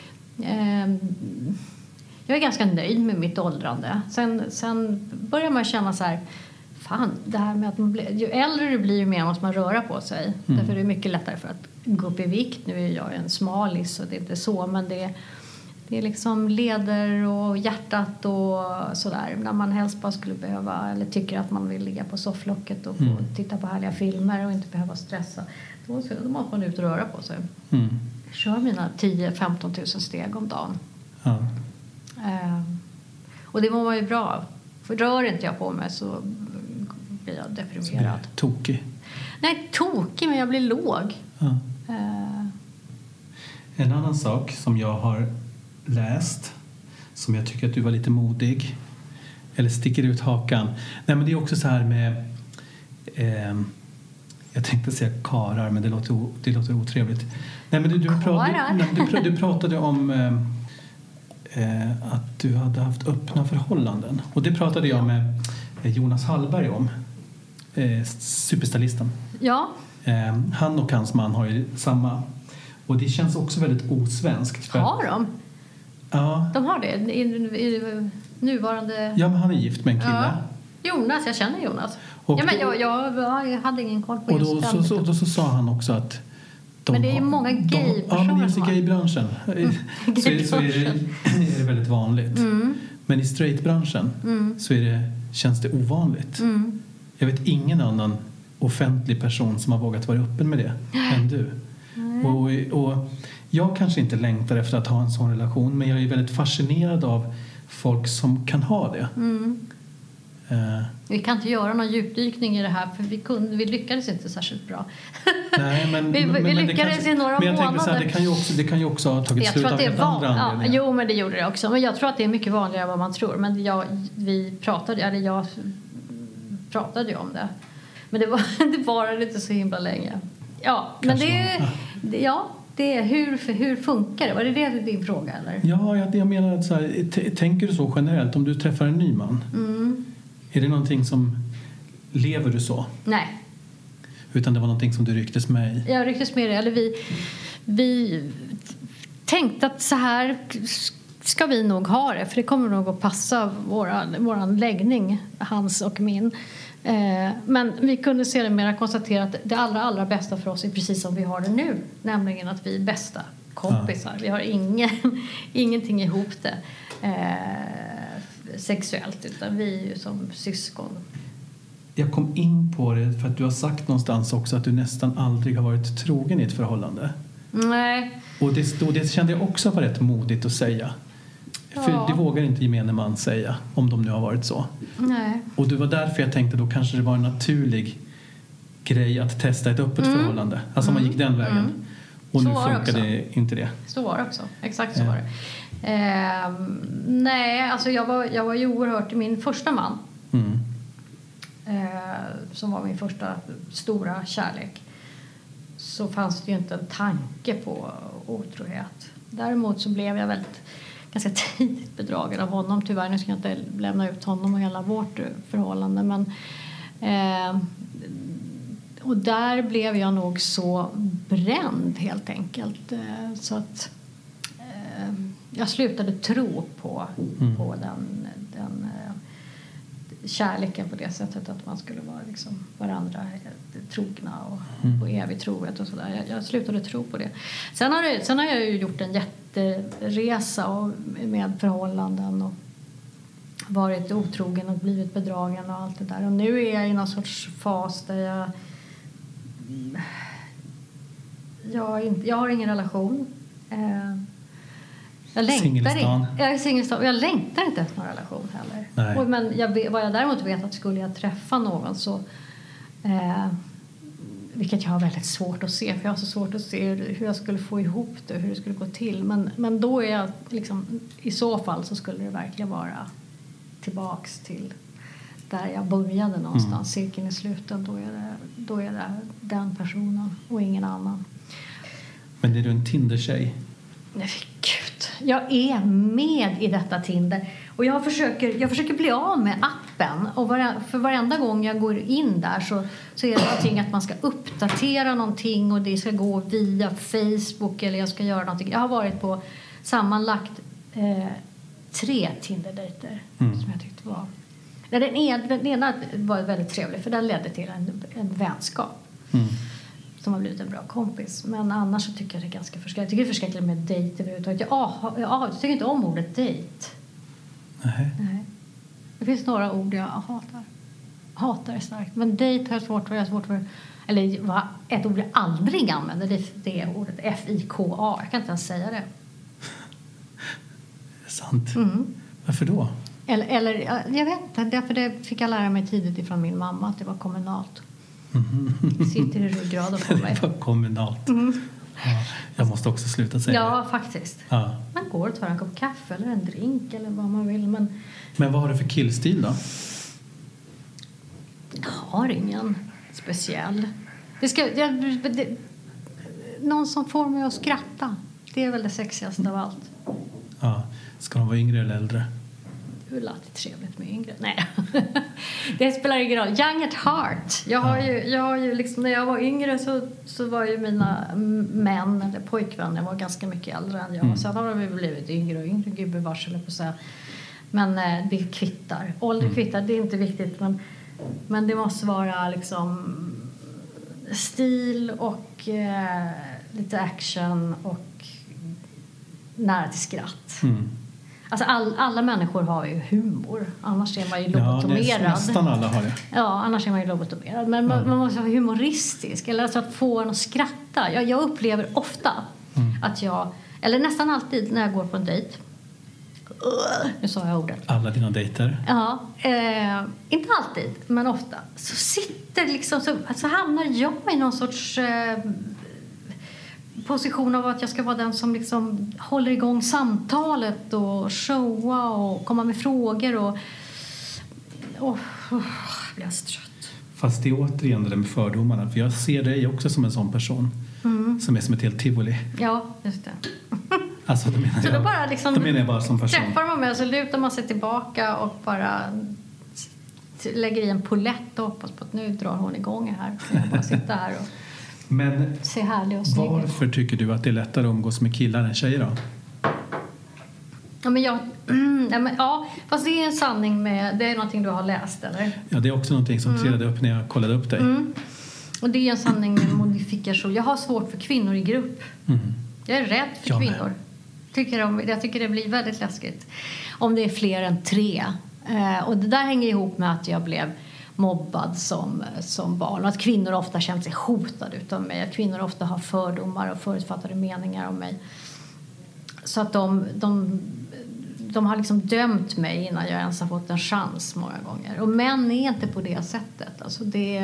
[SPEAKER 4] jag är ganska nöjd med mitt åldrande. Sen börjar man känna så här... Fan, det här med att ju äldre du blir ju mer måste man röra på sig. Därför är det mycket lättare för att gå upp i vikt. Nu är jag en smalis och det är inte så. Men det är liksom leder och hjärtat och sådär. När man helst bara skulle behöva, eller tycker att man vill ligga på sofflocket och få titta på härliga filmer och inte behöva stressa. Då måste man ut och röra på sig. Jag kör mina 10-15 000 steg om dagen.
[SPEAKER 5] Ja.
[SPEAKER 4] Och det var ju bra. För rör inte jag på mig så blir jag deprimerad.
[SPEAKER 5] Tokig?
[SPEAKER 4] Nej, tokig, men jag blir låg.
[SPEAKER 5] Ja. En annan sak som jag har läst, som jag tycker att du var lite modig, eller sticker ut hakan. Nej, men det är också så här med... jag tänkte säga karar, men det låter otrevligt. Nej, men du pratade om... att du hade haft öppna förhållanden. Och det pratade jag med Jonas Hallberg om. Superstylisten.
[SPEAKER 4] Ja.
[SPEAKER 5] Han och hans man har ju samma. Och det känns också väldigt osvenskt.
[SPEAKER 4] Har de?
[SPEAKER 5] Ja.
[SPEAKER 4] De har det i nuvarande...
[SPEAKER 5] Ja, men han är gift med en kille.
[SPEAKER 4] Ja. Jonas, jag känner Jonas.
[SPEAKER 5] Och
[SPEAKER 4] ja, men jag hade ingen koll på just den.
[SPEAKER 5] Och då så sa han också att
[SPEAKER 4] men det är ju många gay-personer.
[SPEAKER 5] Ja, men just i gaybranschen så är det väldigt vanligt. Men i straight-branschen så känns det ovanligt. Jag vet ingen annan offentlig person som har vågat vara öppen med det än du. Och jag kanske inte längtar efter att ha en sån relation, men jag är väldigt fascinerad av folk som kan ha det.
[SPEAKER 4] Vi kan inte göra någon djupdykning i det här för vi lyckades inte särskilt bra.
[SPEAKER 5] Nej, men
[SPEAKER 4] vi lyckades i några månader.
[SPEAKER 5] Så här, det kan ju också ha tagit slut av helt andra anledningar.
[SPEAKER 4] Jo, men det gjorde det också. Men jag tror att det är mycket vanligare än vad man tror. Men jag pratade ju om det. Men det varade inte så himla länge. Ja, kanske men det är hur funkar det? Var det din fråga eller?
[SPEAKER 5] Ja, jag menar att så här, tänker du så generellt om du träffar en ny man? Är det någonting som lever du så? Nej. Utan det var någonting som du rycktes med i? Jag rycktes med det. Eller vi tänkte att så här ska vi nog ha det. För det kommer nog att passa våran läggning, hans och min. Men vi kunde se det mer konstatera att det allra bästa för oss är precis som vi har det nu. Nämligen att vi är bästa kompisar. Ja. Vi har ingenting ihop det sexuellt, utan vi är ju som syskon. Jag kom in på det för att du har sagt någonstans också att du nästan aldrig har varit trogen i ett förhållande. Nej. Och det kände jag också var rätt modigt att säga. Ja. För det vågar inte gemene man säga om de nu har varit så. Nej. Och det var därför jag tänkte då kanske det var en naturlig grej att testa ett öppet förhållande. Alltså man gick den vägen. Och så nu funkade inte det. Så var det också. Exakt så var det. Nej, alltså jag var ju oerhört... Min första man
[SPEAKER 4] som var min första stora kärlek, så fanns det ju inte en tanke på otrohet. Däremot så blev jag ganska tidigt bedragen av honom. Tyvärr, nu ska jag inte lämna ut honom och hela vårt förhållande. Men, och där blev jag nog så bränd helt enkelt. Så att jag slutade tro på den kärleken på det sättet att man skulle vara liksom varandra trogna och på evig trohet och sådär. Jag slutade tro på det. Sen har jag ju gjort en jätteresa med förhållanden och varit otrogen och blivit bedragen och allt det där. Och nu är jag i någon sorts fas där jag har ingen relation. Jag är singelstan. Jag längtar inte efter någon relation heller. Men vad jag däremot vet att skulle jag träffa någon så vilket jag har väldigt svårt att se, för jag har så svårt att se hur jag skulle få ihop det, hur det skulle gå till, men då är jag liksom, i så fall så skulle det verkligen vara tillbaks till där jag började någonstans, cirkeln i slutet. Då är det den personen och ingen annan.
[SPEAKER 5] Men är du en Tinder-tjej?
[SPEAKER 4] Nej, gud. Jag är med i detta Tinder. Och jag försöker bli av med appen. Och för varenda gång jag går in där så är det någonting att man ska uppdatera någonting. Och det ska gå via Facebook eller jag ska göra någonting. Jag har varit på sammanlagt 3 Tinder-dejter som jag tyckte var... Den ena var väldigt trevlig för den ledde till en vänskap. Som har blivit en bra kompis. Men annars så tycker jag det är ganska förskräckligt. Jag tycker det är förskräckligt med dejt överhuvudtaget. Jag tycker inte om ordet dejt. Nej. Det finns några ord jag hatar starkt. Men dejt har jag svårt för. Eller ett ord jag aldrig använder. Det är ordet FIKA. Jag kan inte ens säga det.
[SPEAKER 5] Det är sant. Varför då?
[SPEAKER 4] Eller jag vet inte. Därför det fick jag lära mig tidigt ifrån min mamma att det var kommunalt. Sitter i ryggraden på mig.
[SPEAKER 5] Det var kommunalt. Ja, jag måste också sluta säga det.
[SPEAKER 4] Ja, faktiskt. Ja. Man går och tar en kopp kaffe eller en drink eller vad man vill.
[SPEAKER 5] Men vad har du för killstil då?
[SPEAKER 4] Jag har ingen speciell. Någon som får mig att skratta. Det är väl det sexigaste av allt.
[SPEAKER 5] Ja. Ska de vara yngre eller äldre?
[SPEAKER 4] Det är alltid trevligt med yngre. Nej. Det spelar ingen roll. Young at heart. Jag har ju liksom, när jag var yngre så var ju mina män eller pojkvänner var ganska mycket äldre än jag. Sen har vi blivit yngre och yngre. Gubevars eller på så här. Men det kvittar. Ålder kvittar, det är inte viktigt. Men det måste vara liksom stil och lite action och nära till skratt. Alltså alla människor har ju humor. Annars är man ju lobotomerad.
[SPEAKER 5] Ja, nästan alla har det.
[SPEAKER 4] Ja, annars är man ju lobotomerad. Men man måste vara humoristisk. Eller alltså att få en att skratta. Jag upplever ofta att eller nästan alltid när jag går på en dejt. Nu sa jag ordet.
[SPEAKER 5] Alla dina dejter?
[SPEAKER 4] Ja, inte alltid, men ofta. Så sitter liksom, så hamnar jag i någon sorts... position av att jag ska vara den som liksom håller igång samtalet och showa och komma med frågor och jag blir trött.
[SPEAKER 5] Fast det är återigen det med fördomarna, för jag ser dig också som en sån person som är som ett helt tivoli.
[SPEAKER 4] Ja, just det.
[SPEAKER 5] Alltså, då menar jag bara som person.
[SPEAKER 4] Träffar man med så lutar man sig tillbaka och bara lägger i en polett och hoppas på att nu drar hon igång här. Kan jag bara sitta här och
[SPEAKER 5] men varför tycker du att det är lättare att umgås med killar än tjejer då?
[SPEAKER 4] Ja, fast det är en sanning med... Det är någonting du har läst, eller?
[SPEAKER 5] Ja, det är också någonting som trillade upp när jag kollade upp dig.
[SPEAKER 4] Och det är en sanning med modifikation. Jag har svårt för kvinnor i grupp. Jag är rädd för kvinnor. Jag tycker det blir väldigt läskigt. Om det är fler än 3. Och det där hänger ihop med att jag blev mobbad som barn. Och att kvinnor ofta känner sig hotade utav mig. Att kvinnor ofta har fördomar och förutfattade meningar om mig. Så att de har liksom dömt mig innan jag ens har fått en chans många gånger. Och män är inte på det sättet. Alltså det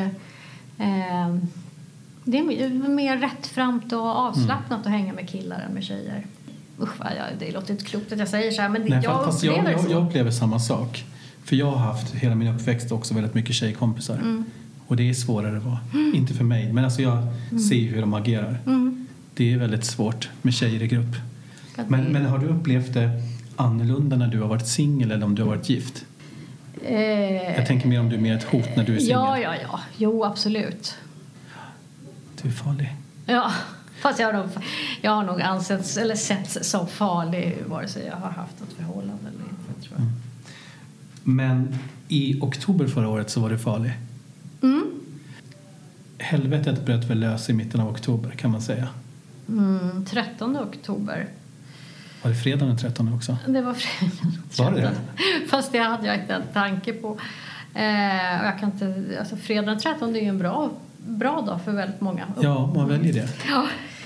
[SPEAKER 4] är mer rättframt och avslappnat att hänga med killar än med tjejer. Usch, det låter inte klokt att jag säger så här. Men jag upplever
[SPEAKER 5] upplever samma sak. För jag har haft hela min uppväxt också väldigt mycket tjejkompisar. Och det är svårare att vara. Inte för mig, men alltså jag ser ju hur de agerar. Det är väldigt svårt med tjejer i grupp. Men har du upplevt det annorlunda när du har varit singel eller om du har varit gift? Jag tänker mer om du är mer ett hot när du är singel.
[SPEAKER 4] Ja. Jo, absolut.
[SPEAKER 5] Du är farlig.
[SPEAKER 4] Ja, fast jag har nog ansetts eller setts som farlig vare sig jag har haft ett förhållande eller inte, tror jag.
[SPEAKER 5] Men i oktober förra året så var du farlig. Helvetet bröt väl lös i mitten av oktober, kan man säga.
[SPEAKER 4] 13 oktober.
[SPEAKER 5] Var det fredag den 13 också?
[SPEAKER 4] Det var fredag den 13.
[SPEAKER 5] Var det?
[SPEAKER 4] Fast det hade jag inte en tanke på. Jag kan inte, alltså fredag den 13 är ju en bra dag för väldigt många.
[SPEAKER 5] Ja, man väljer det.
[SPEAKER 4] Ja,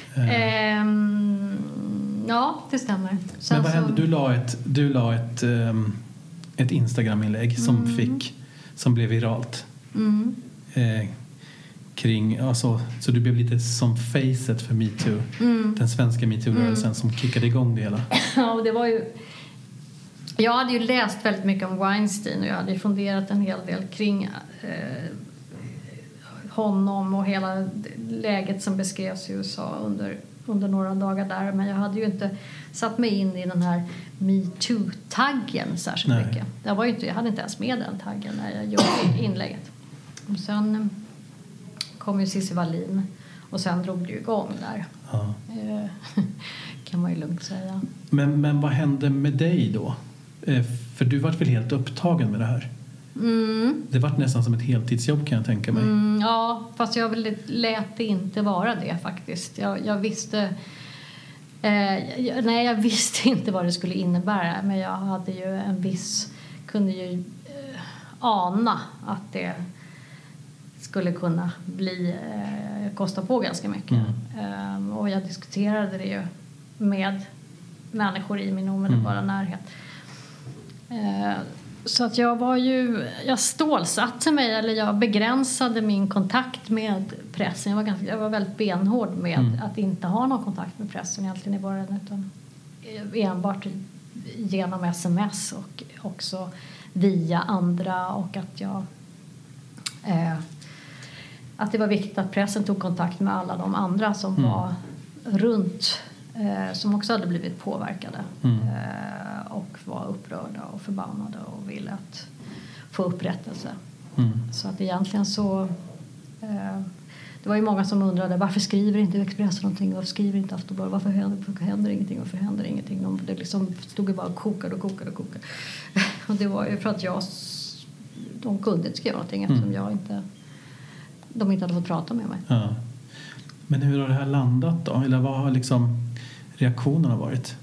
[SPEAKER 4] ja, det stämmer.
[SPEAKER 5] Men vad hände? Du la ett Instagram-inlägg som blev viralt. Kring, alltså, så du blev lite som facet för MeToo. Den svenska MeToo-rörelsen som kickade igång det hela.
[SPEAKER 4] Ja, och det var ju... Jag hade ju läst väldigt mycket om Weinstein och jag hade funderat en hel del kring honom och hela läget som beskrevs i USA under några dagar där. Men jag hade ju inte satt mig in i den här MeToo-taggen särskilt mycket. Jag hade inte ens med den taggen när jag gjorde inlägget. Och sen kom ju Cissi Wallin och sen drog det ju igång där. Ja. Kan man ju lugnt säga.
[SPEAKER 5] Men vad hände med dig då? För du var väl helt upptagen med det här? Det var nästan som ett heltidsjobb, kan jag tänka mig.
[SPEAKER 4] Ja, fast jag lät det inte vara det faktiskt. Jag visste... jag visste inte vad det skulle innebära. Men jag hade ju kunde ju ana att det skulle kunna kosta på ganska mycket. Och jag diskuterade det ju med människor i min omedelbara närhet. Så att jag stålsatte mig, eller jag begränsade min kontakt med pressen. Jag var väldigt benhård med att inte ha någon kontakt med pressen egentligen i början, utan enbart genom sms och också via andra, och att det var viktigt att pressen tog kontakt med alla de andra som var runt, som också hade blivit påverkade och var upprörda och förbannade och ville att få upprättelse. Så att egentligen så det var ju många som undrade varför skriver inte Expressen någonting och skriver inte Aftonbladet, varför händer ingenting och händer ingenting. Det liksom stod ju bara och kokade. Och det var ju för att de kunde inte skriva någonting eftersom de inte hade fått prata med mig.
[SPEAKER 5] Ja. Men hur har det här landat då? Eller vad har liksom reaktionerna varit?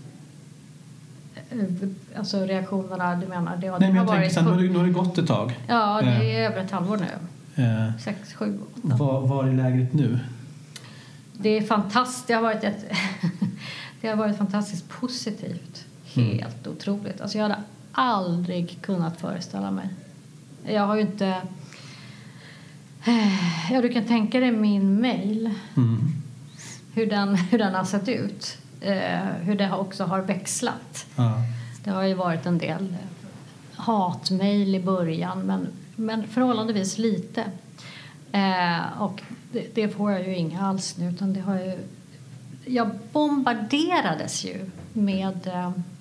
[SPEAKER 4] Alltså reaktionerna, du menar?
[SPEAKER 5] Nej, men jag tänker sen, nu har det gått ett tag.
[SPEAKER 4] Ja, det är över ett halvår nu. 6, 7, 8.
[SPEAKER 5] Var är läget nu?
[SPEAKER 4] Det är fantastiskt. Det har varit fantastiskt positivt. Helt otroligt. Alltså jag hade aldrig kunnat föreställa mig. Jag har ju inte... Ja, du kan tänka dig min mail. Hur den har sett ut. Hur det också har växlat. Det har ju varit en del hatmail i början, men förhållandevis lite. Och det får jag ju inga alls nu, utan det har ju... Jag bombarderades ju med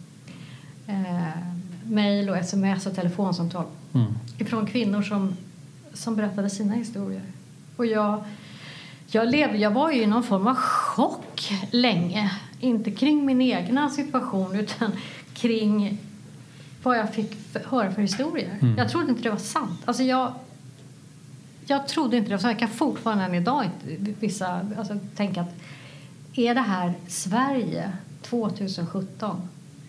[SPEAKER 4] mail och sms och telefonsamtal ifrån kvinnor som berättade sina historier. Och jag var ju i någon form av chock länge. Inte kring min egna situation, utan kring vad jag fick höra för historier. Jag trodde inte det var sant. Alltså jag trodde inte det var sant. Jag kan fortfarande än idag tänka att är det här Sverige 2017?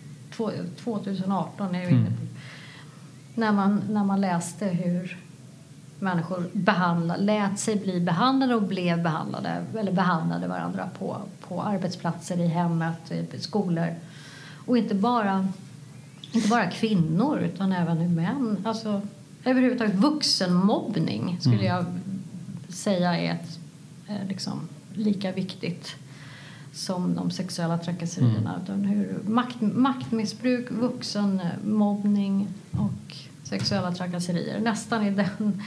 [SPEAKER 4] 2018 är vi inne på. När man läste hur människor lät sig bli behandlade och blev behandlade, eller behandlade varandra på arbetsplatser, i hemmet, i skolor. Och inte bara kvinnor, utan även män. Alltså överhuvudtaget vuxenmobbning skulle jag säga är liksom lika viktigt som de sexuella trakasserierna. Utan hur maktmissbruk, vuxenmobbning och sexuella trakasserier. Nästan i den,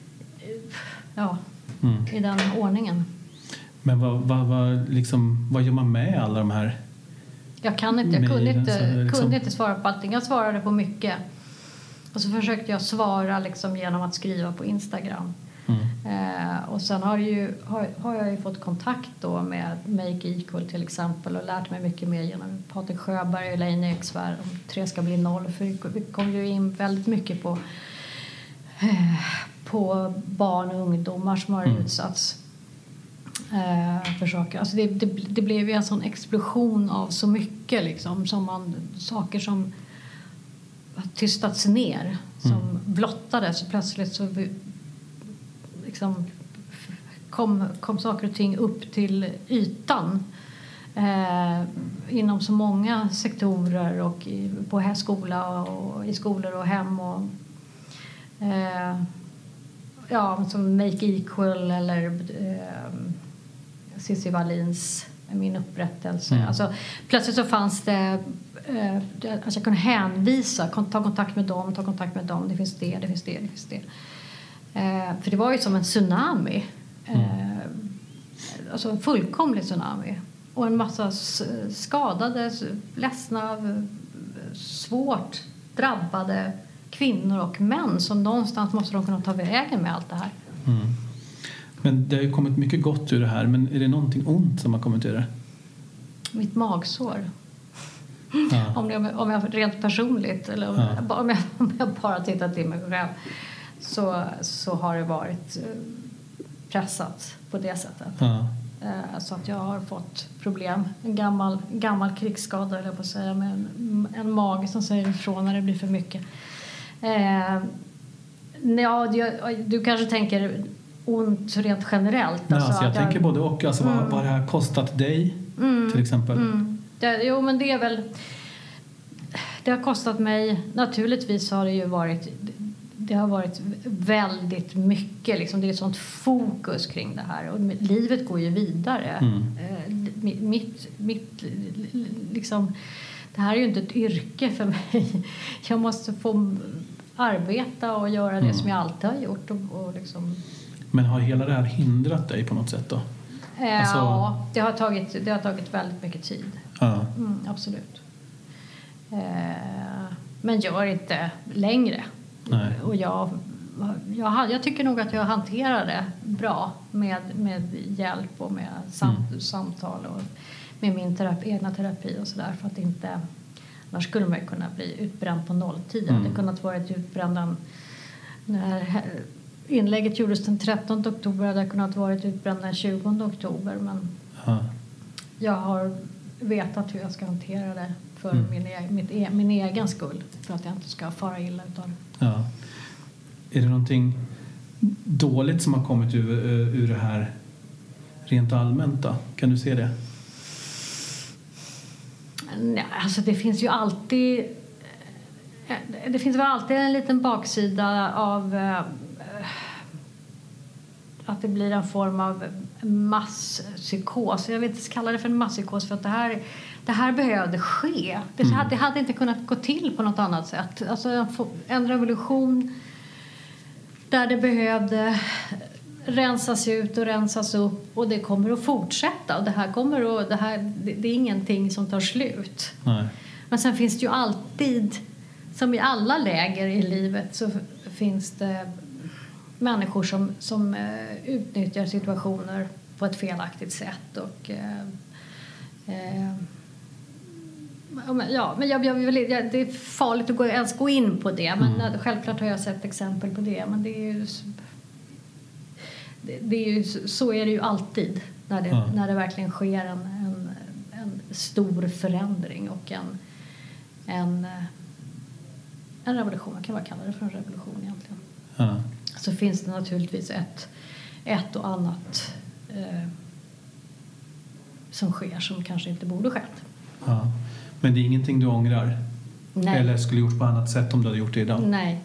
[SPEAKER 4] i den ordningen.
[SPEAKER 5] Men vad gör man med alla de här?
[SPEAKER 4] Jag kunde inte svara på allting. Jag svarade på mycket. Och så försökte jag svara liksom genom att skriva på Instagram. Och sen har jag ju fått kontakt då med Make Equal till exempel och lärt mig mycket mer genom Patrik Sjöberg och Elaine Eksvärd om 3 ska bli 0. För vi kom ju in väldigt mycket på barn och ungdomar som har utsatts för saker. Alltså det blev ju en sån explosion av så mycket liksom, saker som tystats ner, som blottades, och plötsligt så liksom kom saker och ting upp till ytan inom så många sektorer och på skola och i skolor och hem och som Make Equal eller Cissi Wallins Min upprättelse. Alltså, plötsligt så fanns det jag kunde hänvisa, ta kontakt med dem, det finns det. För det var ju som en tsunami. Alltså en fullkomlig tsunami. Och en massa skadade, ledsna, svårt drabbade kvinnor och män som någonstans måste de kunna ta vägen med allt det här.
[SPEAKER 5] Men det har ju kommit mycket gott ur det här, men är det någonting ont som har kommit ur det? Mitt
[SPEAKER 4] magsår. Om jag rent personligt eller om jag bara tittar till mig själv så har det varit pressat på det sättet. Så att jag har fått problem. En gammal krigsskada, eller på att säga, med en mage som säger ifrån när det blir för mycket. Du kanske tänker ont rent generellt.
[SPEAKER 5] Alltså jag tänker både och. Alltså vad det har kostat dig till exempel.
[SPEAKER 4] Men det är väl... Det har kostat mig... Naturligtvis har det ju varit... Det har varit väldigt mycket. Liksom, det är ett sånt fokus kring det här. Och livet går ju vidare. Mitt liksom... Det här är ju inte ett yrke för mig. Jag måste få arbeta och göra det som jag alltid har gjort. Och liksom...
[SPEAKER 5] Men har hela det här hindrat dig på något sätt då?
[SPEAKER 4] Ja, det har tagit väldigt mycket tid. Absolut. Men gör inte längre.
[SPEAKER 5] Nej. Och
[SPEAKER 4] jag tycker nog att jag hanterar det bra med hjälp och med samtal och med min egna terapi och sådär, för att inte, annars skulle man kunna bli utbränd på nolltid. Det hade kunnat vara ett utbränd när inlägget gjordes den 13 oktober, hade kunnat vara utbränd den 20 oktober, men jag har vetat hur jag ska hantera det för min egen skull, för att jag inte ska fara illa utav det.
[SPEAKER 5] Ja. Är det någonting dåligt som har kommit ur det här rent allmänt då? Kan du se det?
[SPEAKER 4] Nej, alltså det finns ju alltid... Det finns väl alltid en liten baksida av att det blir en form av masspsykos. Jag vill inte kalla det för en masspsykos, för att det här behövde ske. Det hade inte kunnat gå till på något annat sätt. Alltså en revolution där det behövde rensas ut och rensas upp, och det kommer att fortsätta. Och det är ingenting som tar slut.
[SPEAKER 5] Nej.
[SPEAKER 4] Men sen finns det ju alltid, som i alla läger i livet, så finns det människor som utnyttjar situationer på ett felaktigt sätt. Och men det är farligt att ens gå in på det, men självklart har jag sett exempel på det, men det är ju så är det ju alltid när det verkligen sker en stor förändring och en revolution. Man kan bara kalla det för en revolution egentligen. Så finns det naturligtvis ett och annat som sker som kanske inte borde skett.
[SPEAKER 5] Ja. Men det är ingenting du ångrar?
[SPEAKER 4] Nej.
[SPEAKER 5] Eller skulle gjort på annat sätt om du hade gjort det idag?
[SPEAKER 4] Nej.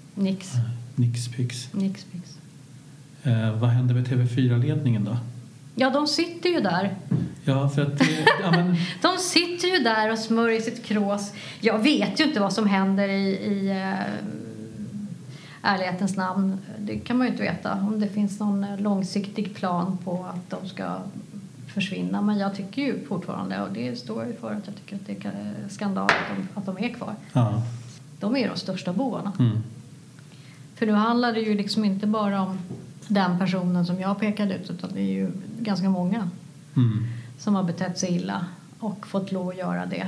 [SPEAKER 4] Nix.
[SPEAKER 5] Nix pix. Vad hände med TV4-ledningen då?
[SPEAKER 4] Ja, de sitter ju där.
[SPEAKER 5] Ja, för att...
[SPEAKER 4] De sitter ju där och smörjer sitt krås. Jag vet ju inte vad som händer i ärlighetens namn. Det kan man ju inte veta. Om det finns någon långsiktig plan på att de ska försvinna. Men jag tycker ju fortfarande, och det står ju för att jag tycker att det är skandal att de är kvar.
[SPEAKER 5] Ja.
[SPEAKER 4] De är de största bovarna.
[SPEAKER 5] Mm.
[SPEAKER 4] För nu handlar det ju liksom inte bara om den personen som jag pekade ut, utan det är ju ganska många som har betett sig illa och fått lov att göra det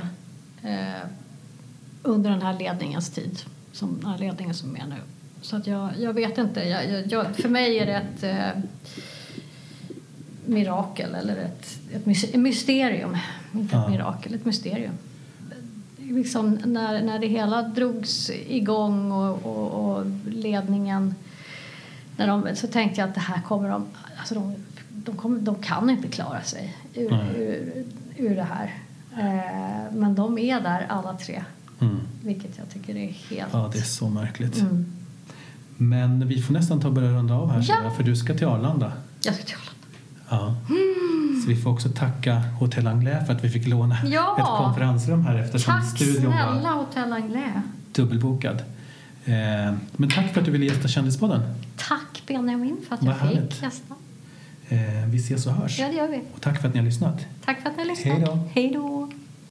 [SPEAKER 4] under den här ledningens tid, som den här ledningen som är nu. Så att jag vet inte. För mig är det ett mirakel eller ett mysterium. Inte ett mirakel, ett mysterium. Liksom när det hela drogs igång och ledningen, så tänkte jag att det här kommer de kan inte klara sig ur det här. Men de är där alla tre. Vilket jag tycker är helt...
[SPEAKER 5] Ja, det är så märkligt. Men vi får nästan börja runda av här, för du ska till Arlanda.
[SPEAKER 4] Jag ska till Arlanda.
[SPEAKER 5] Ja. Så vi får också tacka Hotel Anglais för att vi fick låna ett konferensrum här eftersom studion var...
[SPEAKER 4] Tack snälla Hotel Anglais.
[SPEAKER 5] Dubbelbokad. Men tack för att du ville gästa Kändispodden.
[SPEAKER 4] Tack Benjamin för att jag fick gästa.
[SPEAKER 5] Vi ses och hörs.
[SPEAKER 4] Ja, det gör vi.
[SPEAKER 5] Och tack för att ni har lyssnat.
[SPEAKER 4] Tack för att ni har lyssnat.
[SPEAKER 5] Hej då.
[SPEAKER 4] Hej då.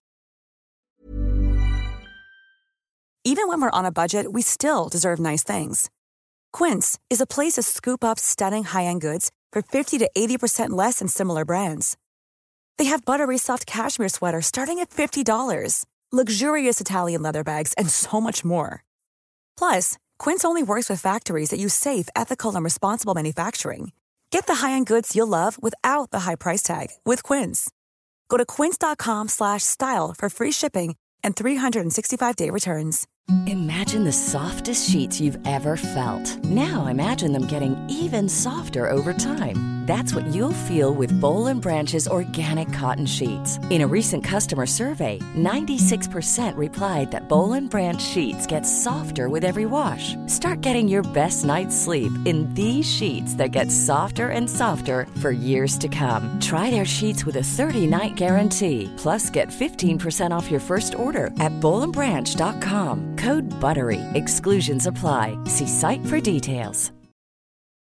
[SPEAKER 3] Even when we're on a budget, we still deserve nice things. Quince is a place to scoop up stunning high-end goods for 50 to 80% less than similar brands. They have buttery soft cashmere sweaters starting at $50, luxurious Italian leather bags, and so much more. Plus, Quince only works with factories that use safe, ethical, and responsible manufacturing. Get the high-end goods you'll love without the high price tag with Quince. Go to quince.com/style for free shipping and 365-day returns.
[SPEAKER 8] Imagine the softest sheets you've ever felt. Now imagine them getting even softer over time. That's what you'll feel with Boll & Branch's organic cotton sheets. In a recent customer survey, 96% replied that Boll & Branch sheets get softer with every wash. Start getting your best night's sleep in these sheets that get softer and softer for years to come. Try their sheets with a 30-night guarantee. Plus, get 15% off your first order at bollandbranch.com. Code BUTTERY. Exclusions apply. See site for details.